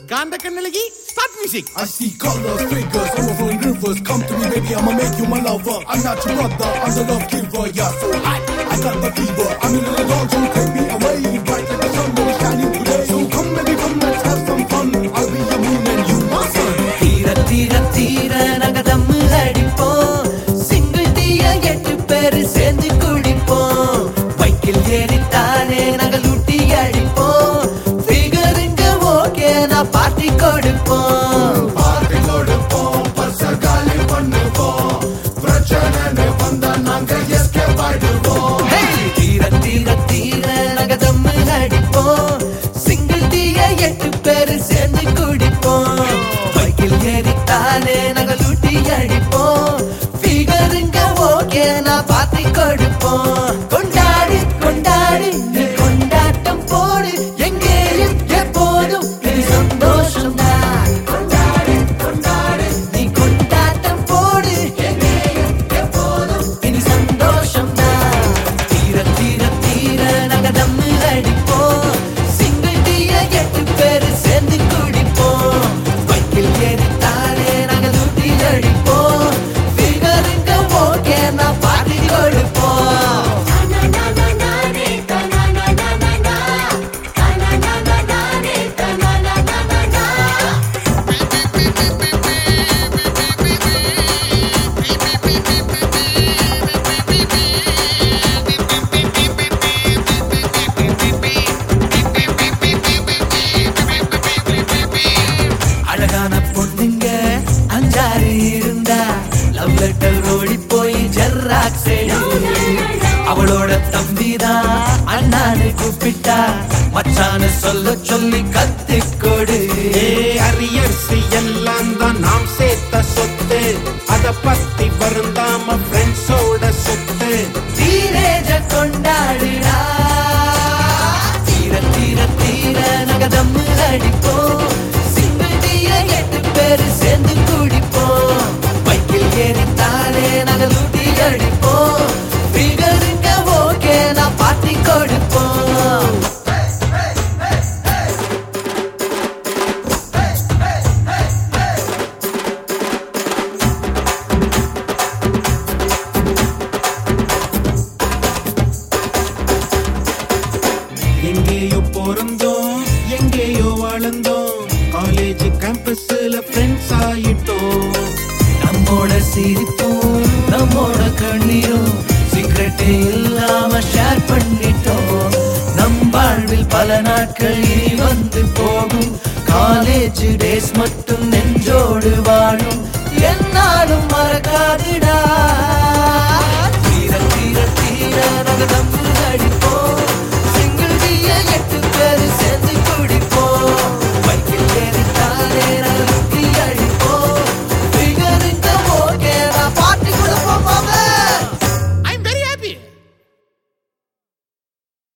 Ganda Kannalagi, start music. I see colors, figures, overflowing rivers. Come to me, baby, I'ma make you my lover. I'm not your brother, I'm the love giver. Yeah, so I got the fever. I'm in a dog, so take me away. Bright like the sun, when it's shining today. So come, baby, come, let's have some fun. I'll be your moon and you my sun. Tira, tira, tira, naga dammu adipom. Single tea get peru sendu kudipom. Bikil erithane naga lutti adipom. Figure inga okay na party kodupom. Party kodupom, parsa gaali pannuvom. Prachanane vanda naanga escape aiduvom. Hey, tira, tira, tira, naga dammu adipom. Single tea get peru sendu kudipom. Bikil erithane naga lutti adipom. Figure inga okay na party kodupom. Kondadi, kondadi, நீ கொண்டாட்டம் போடு எங்கேயும் எப்போதும் இது சந்தோஷம் தான். கொண்டாடு, கொண்டாடு, நீ கொண்டாட்டம் போடு எங்கேயும் எப்போதும் இது சந்தோஷம் தான். தீர தீர தீர நாங்க தம்மு அடிப்போம். சிங்கிள் டீய 8 பேரு சேர்ந்து குடிப்போம். பைக்கில் ஏறித்தானே நாங்க லூட்டி அடிப்போம். ஃபிகருங்க ஓகே நான் பாட்டி கொடுப்போம். அழகான பொண்ணுங்க 5-6 இருந்தா லவ் லெட்டர் ஓடி போய் ஜெராக்ஸ் அவளோட தம்பிதான் அண்ணான்னு கூப்பிட்டா மச்சான்னு சொல்ல சொல்லி கத்துக்கொடு. அரியர்ஸ் எல்லாம் தான் நாம் சேர்த்த சொத்து, அத பத்தி வருந்தாம ஃப்ரெண்ட்ஸோட சொத்து. தீரேஜ கொண்டாடுடா. தீர தீர தீர நகதம்மு அடிப்போம். சிங்கிள் டீய 8 பேரு சேர்ந்து குடிப்போம். பைக்கில் ஏறித்தானே நகலூட்டி அடிப்போம். ஃபிகருங்க ஓகே நான் பாட்டி கொடுப்போம். எங்கேயோ பிறந்தோம், எங்கேயோ வளர்ந்தோம், காலேஜ் கேம்பஸ்ல ஃப்ரெண்ட்ஸ் ஆயிட்டோம். நம்மோட சிரிப்பும் நம்மோட கண்ணீரும் சீக்ரெட்டே இல்லாம ஷேர் பண்ணிட்டோம். நம் வாழ்வில் பல நாட்கள் இனி